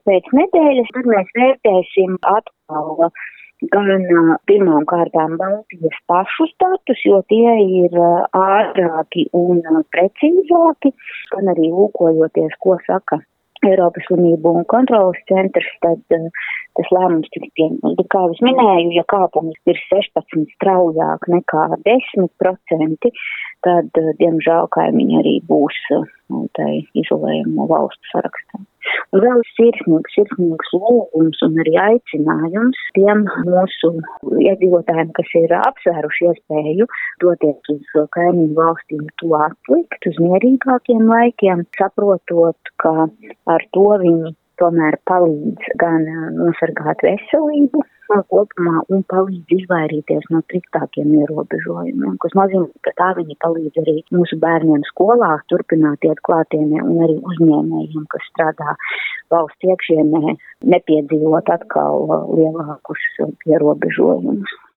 Pēc nedēļas tad mēs vērtēsim atkal gan pirmām kārtām Baltijas pašus datus, jo tie ir ātrāki un precīzāki, gan arī lūkojoties, ko saka Eiropas slimību un kontrolas centrs, tad tas lēmums tiks pieņemts. Kā es minēju, ja kāpums ir 16 straujāk nekā 10%, tad, diemžēl, kaimiņi arī būs tai izolējumu valstu sarakstā. Un vēl sirsnīgs lūgums un arī aicinājums tiem mūsu iedzīvotājiem, kas ir apsvēruši iespēju doties uz kaimiņu valstīm, to atlikt uz mierīgākiem laikiem, saprotot, ka ar to viņi tomēr palīdz gan nosargāt veselību kopumā un palīdz izvairīties no striktākiem ierobežojumiem, kas nozīmē, ka tā viņi palīdz arī mūsu bērniem skolā turpināt iet klātienē un arī uzņēmējiem, kas strādā valsts iekšienē, nepiedzīvot atkal lielākus ierobežojumus.